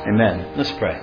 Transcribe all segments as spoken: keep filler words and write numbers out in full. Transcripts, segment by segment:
Amen. Let's pray.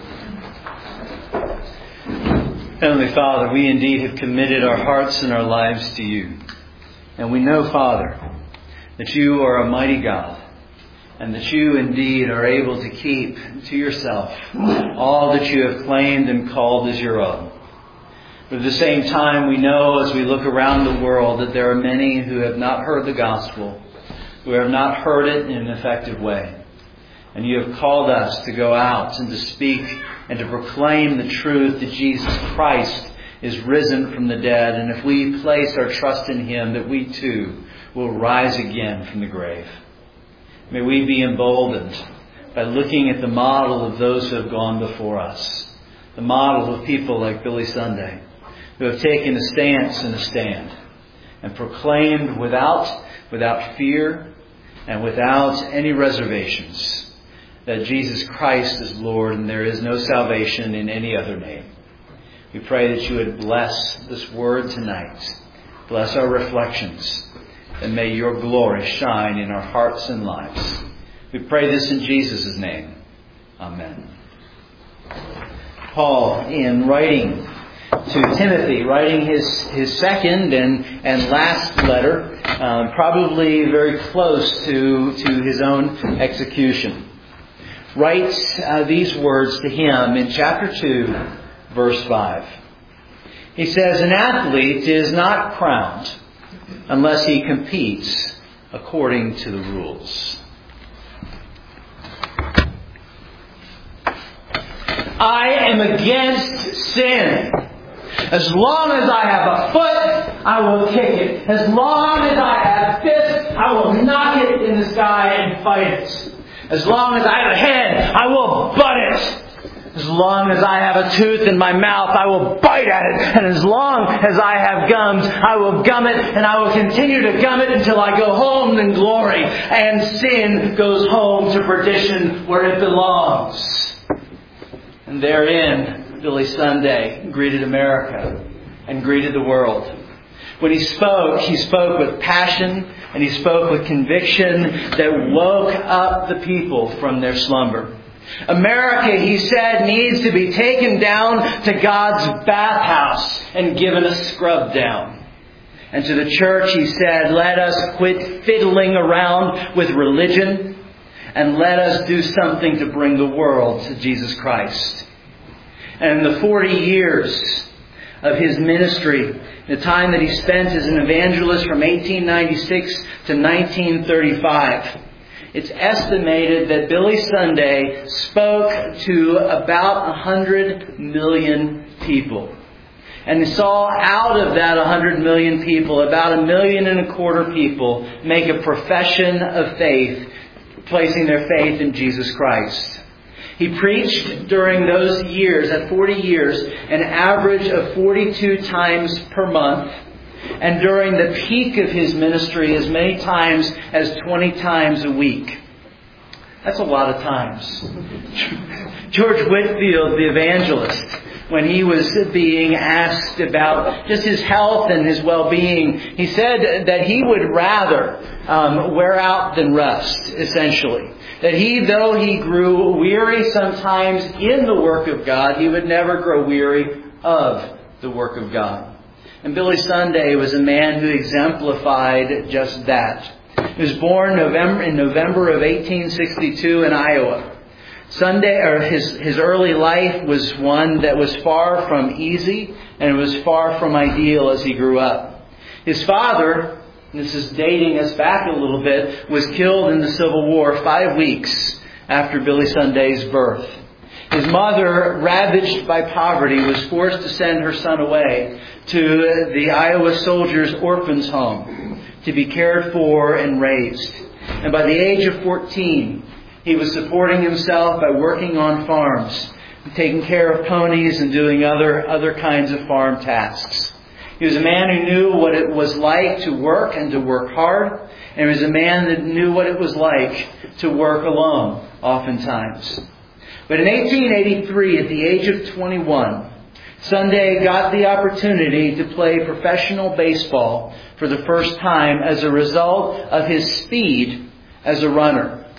Heavenly Father, we indeed have committed our hearts and our lives to you. And we know, Father, that you are a mighty God, and that you indeed are able to keep to yourself all that you have claimed and called as your own. But at the same time, we know as we look around the world that there are many who have not heard the gospel, who have not heard it in an effective way. And you have called us to go out and to speak and to proclaim the truth that Jesus Christ is risen from the dead. And if we place our trust in Him, that we too will rise again from the grave. May we be emboldened by looking at the model of those who have gone before us. The model of people like Billy Sunday, who have taken a stance and a stand and proclaimed without, without fear and without any reservations that Jesus Christ is Lord and there is no salvation in any other name. We pray that you would bless this word tonight. Bless our reflections. And may your glory shine in our hearts and lives. We pray this in Jesus' name. Amen. Paul, in writing to Timothy, writing his, his second and, and last letter, um, probably very close to, to his own execution, writes uh, these words to him in chapter two, verse five. He says, "An athlete is not crowned unless he competes according to the rules." I am against sin. As long as I have a foot, I will kick it. As long as I have fists, I will knock it in the sky and fight it. As long as I have a head, I will butt it. As long as I have a tooth in my mouth, I will bite at it. And as long as I have gums, I will gum it. And I will continue to gum it until I go home in glory. And sin goes home to perdition where it belongs. And therein, Billy Sunday greeted America and greeted the world. When he spoke, he spoke with passion and he spoke with conviction that woke up the people from their slumber. America, he said, needs to be taken down to God's bathhouse and given a scrub down. And to the church, he said, let us quit fiddling around with religion and let us do something to bring the world to Jesus Christ. And in the forty years of his ministry, the time that he spent as an evangelist from eighteen ninety-six to nineteen thirty-five, it's estimated that Billy Sunday spoke to about one hundred million people. And saw out of that one hundred million people, about a million and a quarter people make a profession of faith, placing their faith in Jesus Christ. He preached during those years, at forty years, an average of forty-two times per month. And during the peak of his ministry, as many times as twenty times a week. That's a lot of times. George Whitefield, the evangelist, when he was being asked about just his health and his well-being, he said that he would rather um, wear out than rest, essentially. That he, though he grew weary sometimes in the work of God, he would never grow weary of the work of God. And Billy Sunday was a man who exemplified just that. He was born November, in November of eighteen sixty-two in Iowa. Sunday, or his, his early life was one that was far from easy and it was far from ideal as he grew up. His father, and this is dating us back a little bit, was killed in the Civil War five weeks after Billy Sunday's birth. His mother, ravaged by poverty, was forced to send her son away to the Iowa Soldiers' Orphans Home to be cared for and raised. And by the age of fourteen, he was supporting himself by working on farms, taking care of ponies and doing other, other kinds of farm tasks. He was a man who knew what it was like to work and to work hard. And he was a man that knew what it was like to work alone, oftentimes. But in eighteen eighty-three, at the age of twenty-one, Sunday got the opportunity to play professional baseball for the first time as a result of his speed as a runner.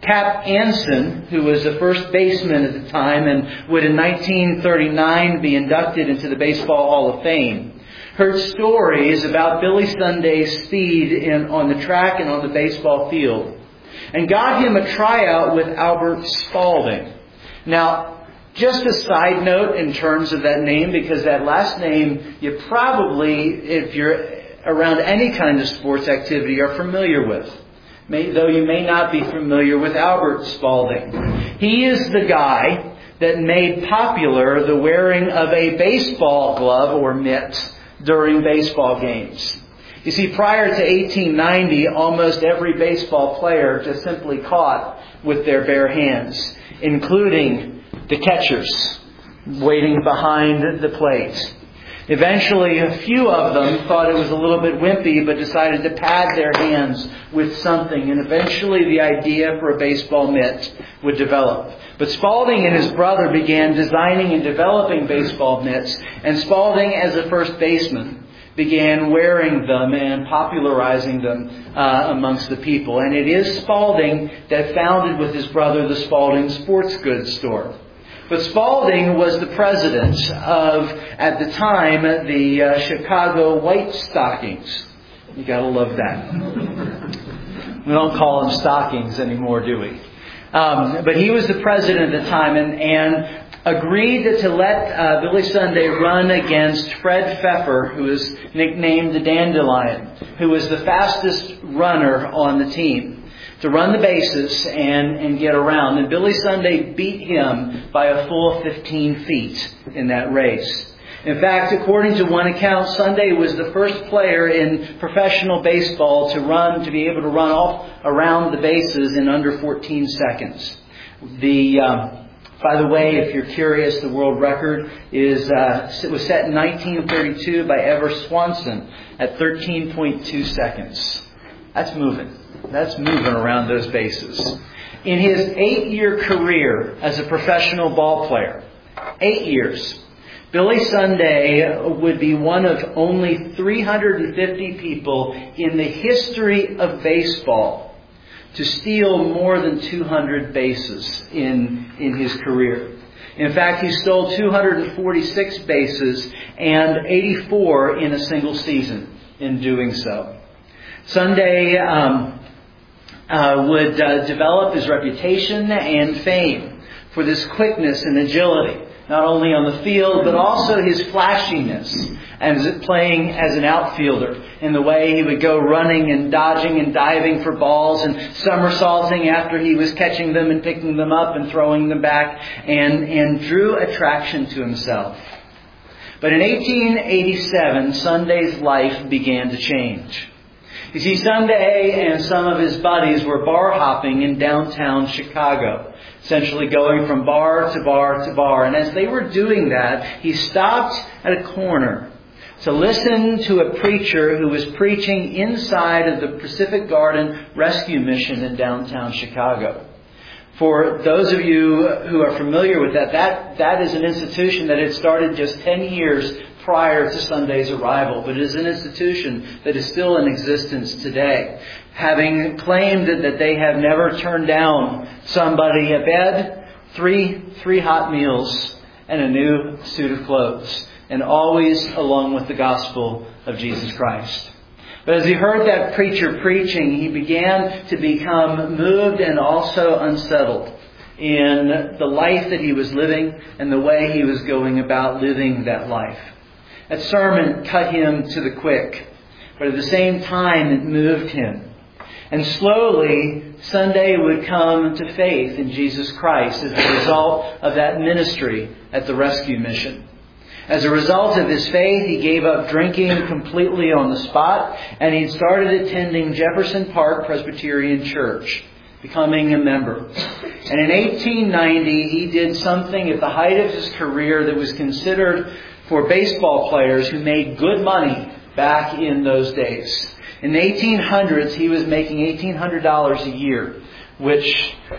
Cap Anson, who was a first baseman at the time and would in nineteen thirty-nine be inducted into the Baseball Hall of Fame, heard stories about Billy Sunday's speed in, on the track and on the baseball field, and got him a tryout with Albert Spalding. Now, just a side note in terms of that name, because that last name you probably, if you're around any kind of sports activity, are familiar with. May, though you may not be familiar with Albert Spalding. He is the guy that made popular the wearing of a baseball glove or mitt during baseball games. You see, prior to eighteen ninety, almost every baseball player just simply caught with their bare hands, including the catchers waiting behind the plate. Eventually, a few of them thought it was a little bit wimpy, but decided to pad their hands with something. And eventually the idea for a baseball mitt would develop. But Spalding and his brother began designing and developing baseball mitts. And Spalding, as a first baseman, began wearing them and popularizing them uh, amongst the people. And it is Spalding that founded with his brother the Spalding Sports Goods Store. But Spalding was the president of, at the time, the uh, Chicago White Stockings. You gotta love that. We don't call them stockings anymore, do we? Um, but he was the president at the time and, and agreed to let uh, Billy Sunday run against Fred Pfeffer, who was nicknamed the Dandelion, who was the fastest runner on the team, to run the bases and, and get around. And Billy Sunday beat him by a full fifteen feet in that race. In fact, according to one account, Sunday was the first player in professional baseball to run, to be able to run off around the bases in under fourteen seconds. The, um, by the way, if you're curious, the world record is uh, it was set in nineteen thirty-two by Ever Swanson at thirteen point two seconds. That's moving. That's moving around those bases. In his eight-year career as a professional ball player, eight years, Billy Sunday would be one of only three hundred fifty people in the history of baseball to steal more than two hundred bases in, in his career. In fact, he stole two hundred forty-six bases and eighty-four in a single season in doing so. Sunday um, uh, would uh, develop his reputation and fame for this quickness and agility, not only on the field, but also his flashiness and playing as an outfielder in the way he would go running and dodging and diving for balls and somersaulting after he was catching them and picking them up and throwing them back, and, and drew attraction to himself. But in eighteen eighty-seven, Sunday's life began to change. You see, Sunday and some of his buddies were bar hopping in downtown Chicago, essentially going from bar to bar to bar. And as they were doing that, he stopped at a corner to listen to a preacher who was preaching inside of the Pacific Garden Rescue Mission in downtown Chicago. For those of you who are familiar with that, that, that is an institution that had started just ten years prior to Sunday's arrival, but it is an institution that is still in existence today, having claimed that they have never turned down somebody a bed, three three hot meals, and a new suit of clothes, and always along with the gospel of Jesus Christ. But as he heard that preacher preaching, he began to become moved and also unsettled in the life that he was living and the way he was going about living that life. That sermon cut him to the quick, but at the same time it moved him. And slowly, Sunday would come to faith in Jesus Christ as a result of that ministry at the rescue mission. As a result of his faith, he gave up drinking completely on the spot, and he started attending Jefferson Park Presbyterian Church, becoming a member. And in eighteen ninety, he did something at the height of his career that was considered for baseball players who made good money back in those days. In the eighteen hundreds, he was making eighteen hundred dollars a year, which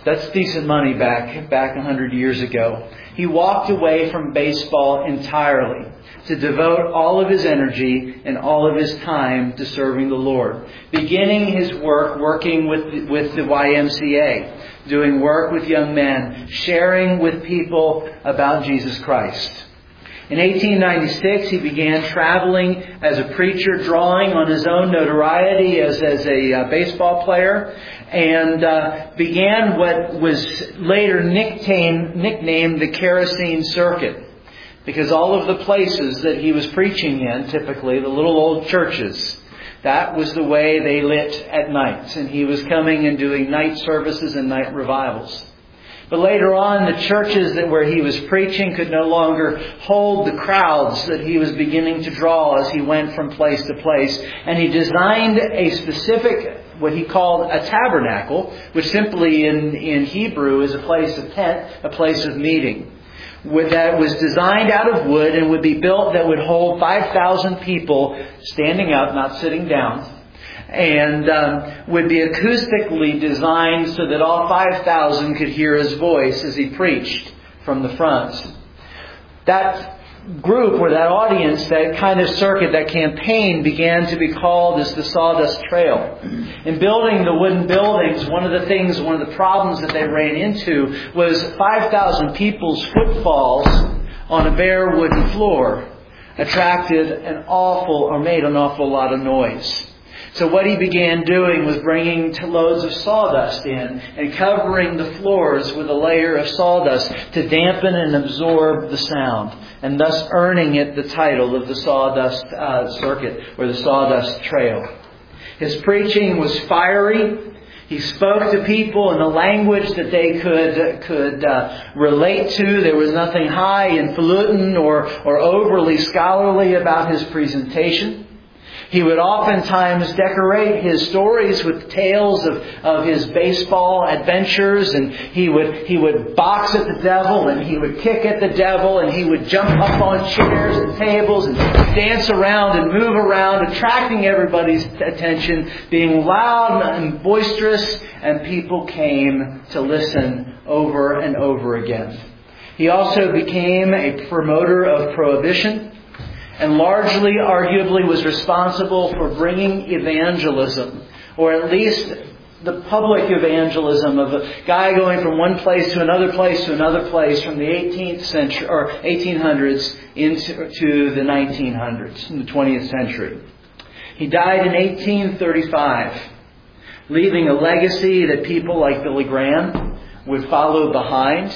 That's decent money back back a hundred years ago. He walked away from baseball entirely to devote all of his energy and all of his time to serving the Lord. Beginning his work working with, with the Y M C A, doing work with young men, sharing with people about Jesus Christ. In eighteen ninety-six, he began traveling as a preacher, drawing on his own notoriety as, as a uh, baseball player, and uh, began what was later nicknamed, nicknamed the Kerosene Circuit. Because all of the places that he was preaching in, typically the little old churches, that was the way they lit at night. And he was coming and doing night services and night revivals. But later on, the churches that where he was preaching could no longer hold the crowds that he was beginning to draw as he went from place to place. And he designed a specific, what he called a tabernacle, which simply in, in Hebrew is a place of tent, a place of meeting. That was designed out of wood and would be built that would hold five thousand people standing up, not sitting down. And um, would be acoustically designed so that all five thousand could hear his voice as he preached from the front. That group or that audience, that kind of circuit, that campaign began to be called as the Sawdust Trail. In building the wooden buildings, one of the things, one of the problems that they ran into was five thousand people's footfalls on a bare wooden floor attracted an awful or made an awful lot of noise. So what he began doing was bringing loads of sawdust in and covering the floors with a layer of sawdust to dampen and absorb the sound, and thus earning it the title of the Sawdust uh, Circuit or the Sawdust Trail. His preaching was fiery. He spoke to people in a language that they could could uh, relate to. There was nothing high and falutin or, or overly scholarly about his presentation. He would oftentimes decorate his stories with tales of, of his baseball adventures, and he would he would box at the devil, and he would kick at the devil, and he would jump up on chairs and tables and dance around and move around, attracting everybody's attention, being loud and boisterous, and people came to listen over and over again. He also became a promoter of prohibition, and largely, arguably, was responsible for bringing evangelism, or at least the public evangelism of a guy going from one place to another place to another place from the eighteenth century or eighteen hundreds into to the nineteen hundreds, in the twentieth century. He died in eighteen thirty-five, leaving a legacy that people like Billy Graham would follow behind,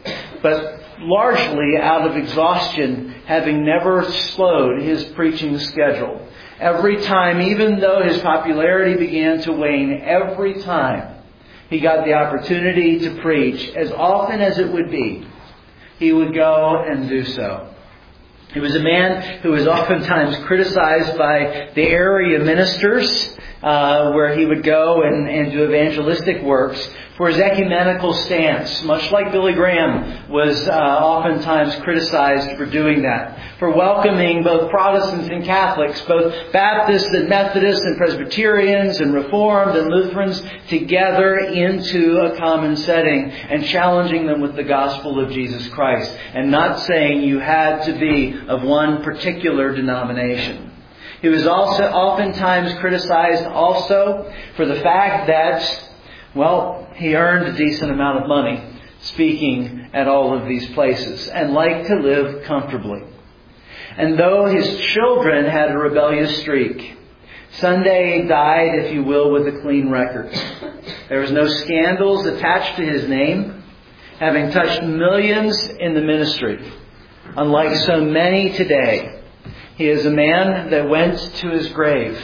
but largely out of exhaustion, having never slowed his preaching schedule. Every time, even though his popularity began to wane, every time he got the opportunity to preach, as often as it would be, he would go and do so. He was a man who was oftentimes criticized by the area ministers, uh, where he would go and, and do evangelistic works, for his ecumenical stance, much like Billy Graham was uh, oftentimes criticized for doing that, for welcoming both Protestants and Catholics, both Baptists and Methodists and Presbyterians and Reformed and Lutherans together into a common setting and challenging them with the gospel of Jesus Christ, and not saying you had to be of one particular denomination. He was also oftentimes criticized also for the fact that, well, he earned a decent amount of money speaking at all of these places and liked to live comfortably. And though his children had a rebellious streak, Sunday died, if you will, with a clean record. There was no scandals attached to his name, having touched millions in the ministry. Unlike so many today, he is a man that went to his grave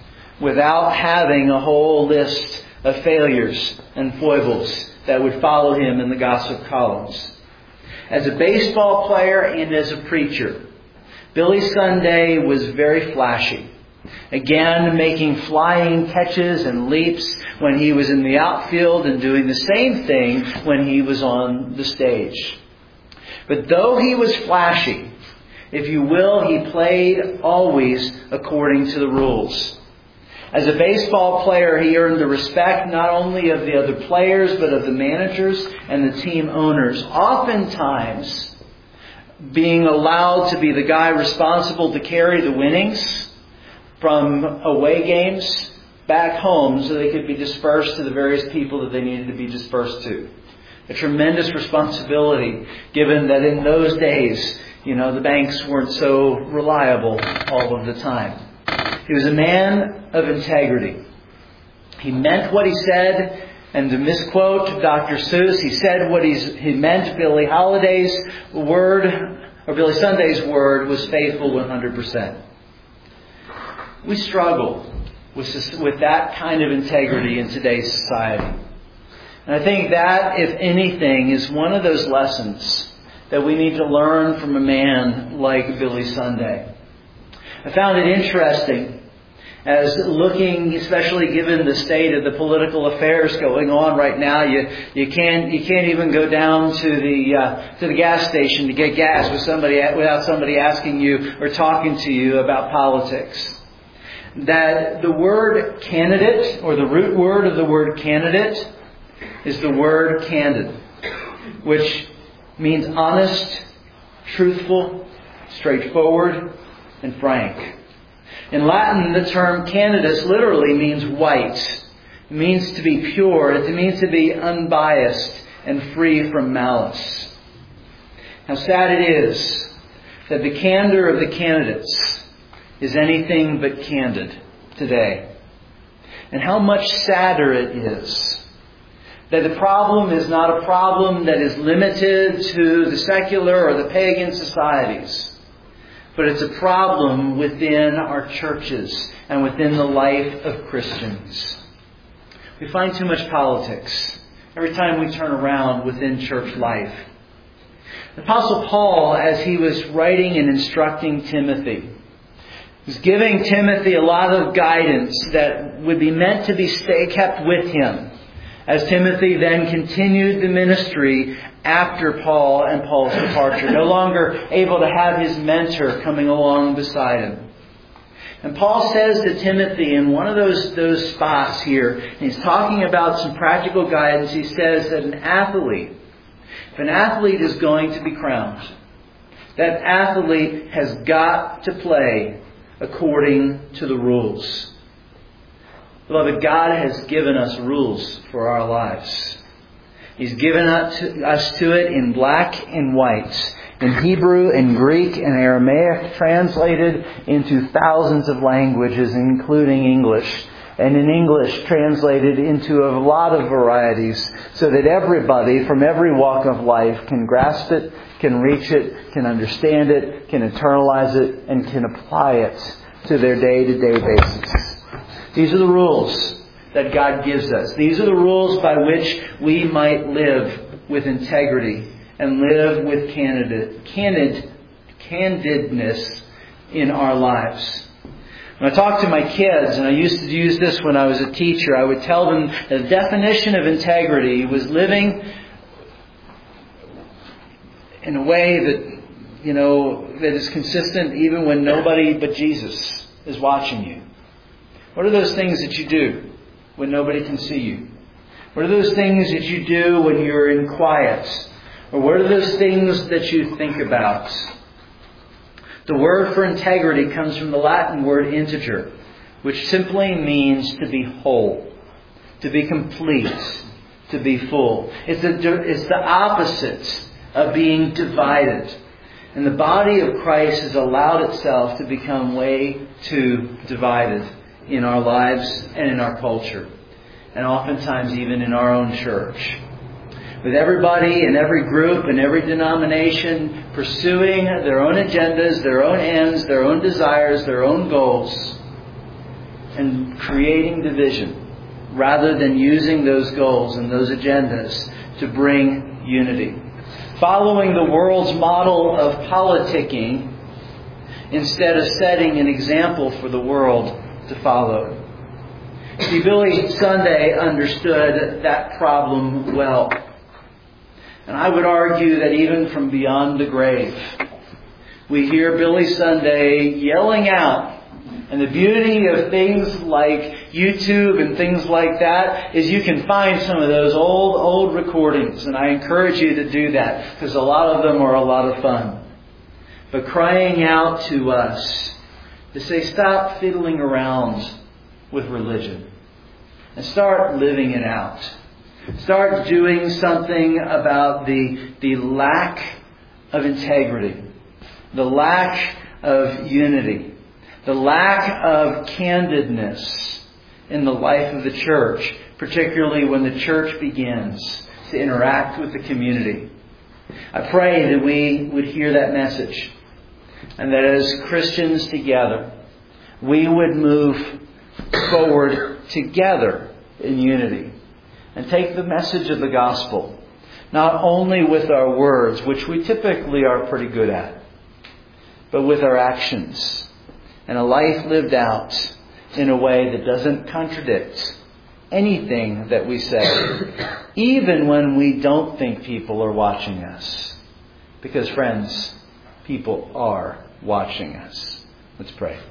without having a whole list of failures and foibles that would follow him in the gossip columns. As a baseball player and as a preacher, Billy Sunday was very flashy. Again, making flying catches and leaps when he was in the outfield and doing the same thing when he was on the stage. But though he was flashy, if you will, he played always according to the rules. As a baseball player, he earned the respect not only of the other players, but of the managers and the team owners. Oftentimes, being allowed to be the guy responsible to carry the winnings from away games back home so they could be dispersed to the various people that they needed to be dispersed to. A tremendous responsibility, given that in those days, you know, the banks weren't so reliable all of the time. He was a man of integrity. He meant what he said, and to misquote Doctor Seuss, he said what he's, he meant. Billie Holiday's word, or Billy Sunday's word, was faithful one hundred percent. We struggle with, with that kind of integrity in today's society. And I think that, if anything, is one of those lessons that we need to learn from a man like Billy Sunday. I found it interesting as looking, especially given the state of the political affairs going on right now, you you can't you can't even go down to the uh, to the gas station to get gas with somebody without somebody asking you or talking to you about politics. That the word candidate, or the root word of the word candidate, is the word candid, which means honest, truthful, straightforward, and frank. In Latin, the term candidus literally means white. It means to be pure. It means to be unbiased and free from malice. How sad it is that the candor of the candidates is anything but candid today. And how much sadder it is that the problem is not a problem that is limited to the secular or the pagan societies, but it's a problem within our churches and within the life of Christians. We find too much politics every time we turn around within church life. The Apostle Paul, as he was writing and instructing Timothy, was giving Timothy a lot of guidance that would be meant to be stay kept with him, as Timothy then continued the ministry after Paul and Paul's departure, no longer able to have his mentor coming along beside him. And Paul says to Timothy in one of those, those spots here, and he's talking about some practical guidance, he says that an athlete, if an athlete is going to be crowned, that athlete has got to play according to the rules. Beloved, God has given us rules for our lives. He's given us to it in black and white, in Hebrew and Greek and Aramaic, translated into thousands of languages, including English. And in English, translated into a lot of varieties, so that everybody from every walk of life can grasp it, can reach it, can understand it, can internalize it, and can apply it to their day-to-day basis. These are the rules that God gives us. These are the rules by which we might live with integrity and live with candid, candid, candidness in our lives. When I talk to my kids, and I used to use this when I was a teacher, I would tell them that the definition of integrity was living in a way that, you know, that is consistent even when nobody but Jesus is watching you. What are those things that you do when nobody can see you? What are those things that you do when you're in quiet? Or what are those things that you think about? The word for integrity comes from the Latin word integer, which simply means to be whole, to be complete, to be full. It's the, it's the opposite of being divided. And the body of Christ has allowed itself to become way too divided in our lives and in our culture, and oftentimes even in our own church. With everybody in every group and every denomination pursuing their own agendas, their own ends, their own desires, their own goals, and creating division rather than using those goals and those agendas to bring unity. Following the world's model of politicking instead of setting an example for the world to follow. See, Billy Sunday understood that problem well. And I would argue that even from beyond the grave, we hear Billy Sunday yelling out And the beauty of things like YouTube and things like that is you can find some of those old, old recordings. And I encourage you to do that because a lot of them are a lot of fun. But crying out to us to say, stop fiddling around with religion and start living it out. Start doing something about the, the lack of integrity, the lack of unity, the lack of candidness in the life of the church, particularly when the church begins to interact with the community. I pray that we would hear that message and that as Christians together, we would move forward together in unity and take the message of the gospel, not only with our words, which we typically are pretty good at, but with our actions and a life lived out in a way that doesn't contradict anything that we say, even when we don't think people are watching us. Because, friends, people are watching us. Let's pray.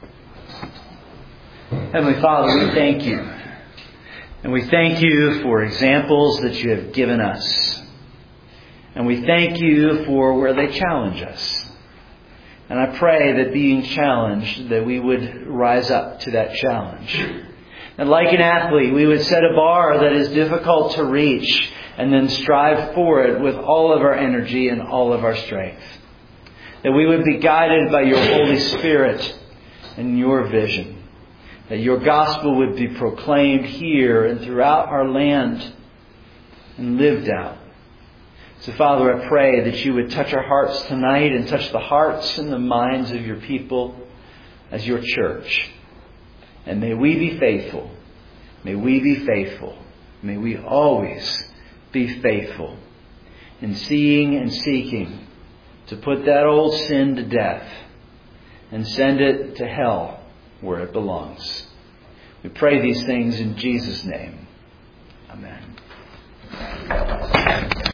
Heavenly Father, we thank you. And we thank you for examples that you have given us. And we thank you for where they challenge us. And I pray that being challenged, that we would rise up to that challenge. And like an athlete, we would set a bar that is difficult to reach and then strive for it with all of our energy and all of our strength. That we would be guided by your Holy Spirit and your vision. That your gospel would be proclaimed here and throughout our land and lived out. So, Father, I pray that you would touch our hearts tonight and touch the hearts and the minds of your people as your church. And may we be faithful. May we be faithful. May we always be faithful in seeing and seeking to put that old sin to death and send it to hell where it belongs. We pray these things in Jesus' name. Amen.